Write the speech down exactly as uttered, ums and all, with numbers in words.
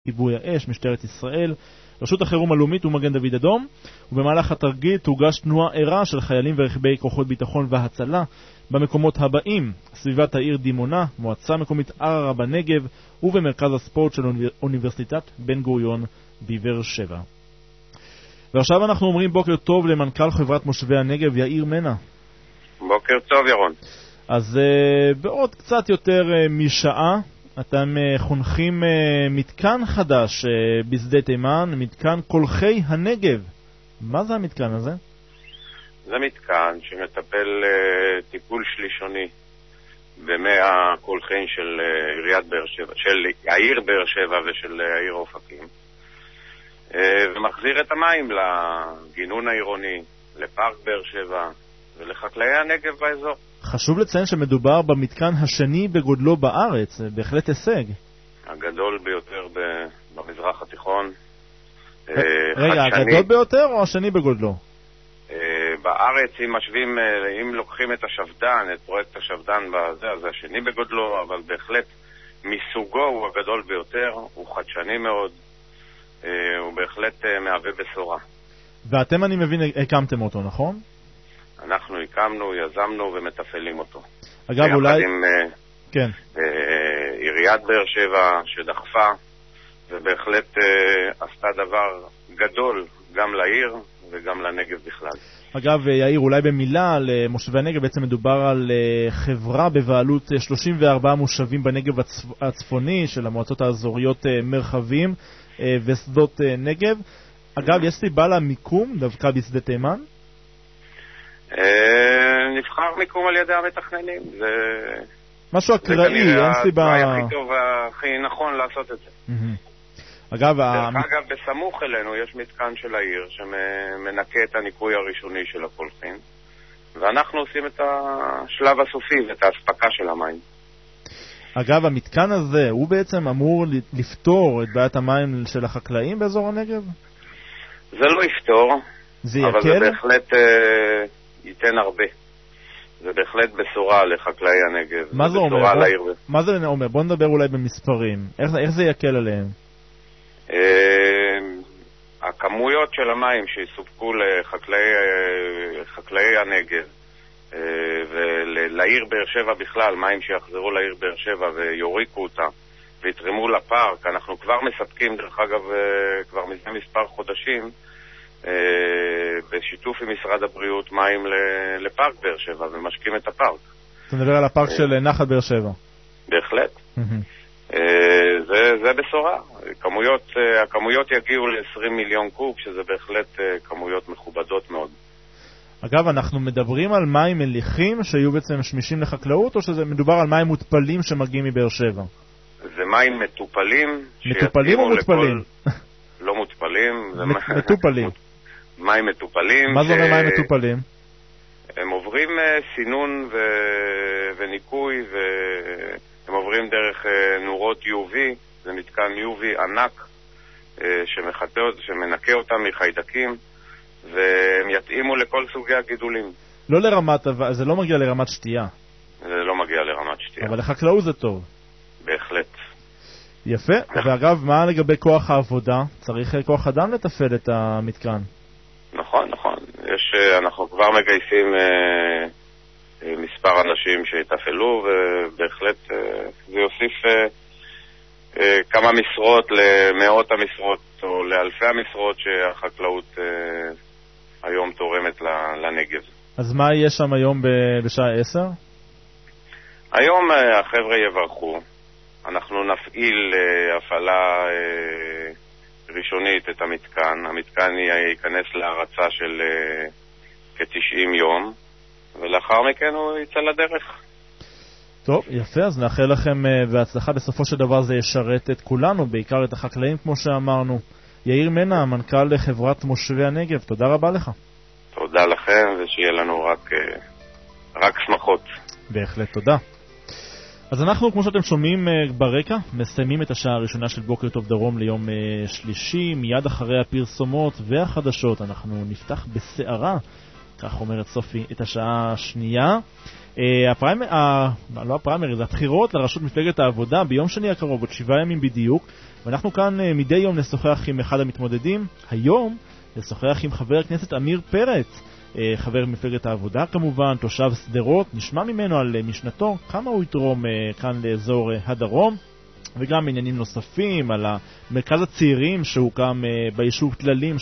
כיבוי האש, משטרת ישראל, רשות החירום הלאומית ומגן דוד אדום, ובמהלך התרגיל תוגש תנועה ערה של חיילים ורכבי כוחות ביטחון והצלה במקומות הבאים: סביבת העיר דימונה, מועצה מקומית ערערה בנגב, ובמרכז הספורט של אוניברסיטת בן גוריון בבאר שבע. ועכשיו אנחנו אומרים בוקר טוב למנכ"ל חברת מושבי הנגב, יאיר מנע. בוקר טוב ירון. אז uh, בעוד קצת יותר uh, משעה אתם uh, חונכים uh, מתקן חדש uh, בשדה תימן, מתקן קולחי הנגב. מה זה המתקן הזה? זה מתקן שמטפל uh, טיפול שלישוני במי הקולחין של uh, עיריית באר שבע, של העיר באר שבע ושל uh, העיר אופקים, uh, ומחזיר את המים לגינון העירוני, לפארק באר שבע ולחקלאי הנגב באזור. חשוב לציין שמדובר במתקן השני בגודלו בארץ, בהחלט הישג. הגדול ביותר במזרח התיכון. רגע, הגדול ביותר או השני בגודלו? בארץ, אם משווים, אם לוקחים את השפדן, את פרויקט השפדן בזה, אז השני בגודלו, אבל בהחלט מסוגו הוא הגדול ביותר, הוא חדשני מאוד, הוא בהחלט מהווה בשורה. ואתם, אני מבין, הקמתם אותו, נכון? אנחנו הקמנו, יזמנו ומתפעלים אותו. אגב, אולי... עם, כן. אה, עיריית באר שבע שדחפה, ובהחלט אה, עשתה דבר גדול גם לעיר וגם לנגב בכלל. אגב, יאיר, אולי במילה על מושבי הנגב, בעצם מדובר על חברה בבעלות שלושים וארבעה מושבים בנגב הצפ... הצפוני של המועצות האזוריות מרחבים ושדות נגב. אגב, יש סיבה למיקום דווקא בשדה תימן? נבחר מיקום על ידי המתכננים, זה משהו אקראי, אין סיבה. זה הכי טוב והכי נכון לעשות את זה. אגב, דרך אגב, בסמוך אלינו יש מתקן של העיר שמנקה את הניקוי הראשוני של הקולחין, ואנחנו עושים את השלב הסופי ואת ההספקה של המים. אגב, המתקן הזה הוא בעצם אמור לפתור את בעיית המים של החקלאים באזור הנגב? זה לא יפתור, אבל זה בהחלט ייתן הרבה. זה בהחלט בשורה לחקלאי הנגב. מה זה אומר? בוא, מה זה אומר? בוא נדבר אולי במספרים. איך, איך זה יקל עליהם? הכמויות של המים שיסופקו לחקלאי הנגב ולעיר באר שבע בכלל, מים שיחזרו לעיר באר שבע ויוריקו אותה ויתרמו לפארק. אנחנו כבר מספקים, דרך אגב, כבר מזה מספר חודשים, בשיתוף עם משרד הבריאות, מים לפארק באר שבע ומשקים את הפארק. אתה מדבר על הפארק של נחל באר שבע? בהחלט. זה, זה בשורה. כמויות, הכמויות יגיעו ל-עשרים מיליון קוב, שזה בהחלט כמויות מכובדות מאוד. אגב, אנחנו מדברים על מים מליחים שיהיו בעצם שמישים לחקלאות, או שזה מדובר על מים מוטפלים שמגיעים מבאר שבע? זה מים מטופלים. מטופלים או מוטפלים? לכל... לא מוטפלים. מטופלים. מים מטופלים. מה זה אומר מים מטופלים? הם עוברים סינון ו... וניקוי, והם עוברים דרך נורות יו וי, זה מתקן יו וי ענק שמחטא, שמנקה אותם מחיידקים, והם יתאימו לכל סוגי הגידולים. לא לרמת, זה לא מגיע לרמת שתייה. זה לא מגיע לרמת שתייה. אבל לחקלאות זה טוב. בהחלט. יפה. ואגב, מה לגבי כוח העבודה? צריך כוח אדם לתפעל את המתקן. נכון, נכון. יש, אנחנו כבר מגייסים אה, אה, מספר אנשים שיתפעלו, ובהחלט אה, זה יוסיף אה, אה, כמה משרות למאות המשרות או לאלפי המשרות שהחקלאות אה, היום תורמת לנגב. אז מה יהיה שם היום בשעה עשר? היום אה, החבר'ה יברכו. אנחנו נפעיל אה, הפעלה אה, ראשונית את המתקן. המתקן ייכנס להרצה של uh, כ-תשעים יום, ולאחר מכן הוא יצא לדרך. טוב, יפה, אז נאחל לכם uh, בהצלחה. בסופו של דבר זה ישרת את כולנו, בעיקר את החקלאים כמו שאמרנו. יאיר מנע, מנכ"ל חברת מושבי הנגב, תודה רבה לך. תודה לכם, ושיהיה לנו רק, uh, רק שמחות. בהחלט, תודה. אז אנחנו, כמו שאתם שומעים ברקע, מסיימים את השעה הראשונה של בוקר טוב דרום ליום שלישי. מיד אחרי הפרסומות והחדשות אנחנו נפתח בסערה כך אומרת סופי את השעה השנייה. הפריימ... ה... לא הפריימריז, הבחירות לראשות מפלגת העבודה ביום שני הקרוב, עוד שבעה ימים בדיוק, ואנחנו כאן מדי יום נשוחח עם אחד המתמודדים. היום נשוחח עם חבר הכנסת אמיר פרץ, חבר מפלגת העבודה כמובן, תושב סדרות, נשמע ממנו על משנתו, כמה הוא יתרום כאן לאזור הדרום, וגם עניינים נוספים על מרכז הצעירים שהוקם ביישוב כללים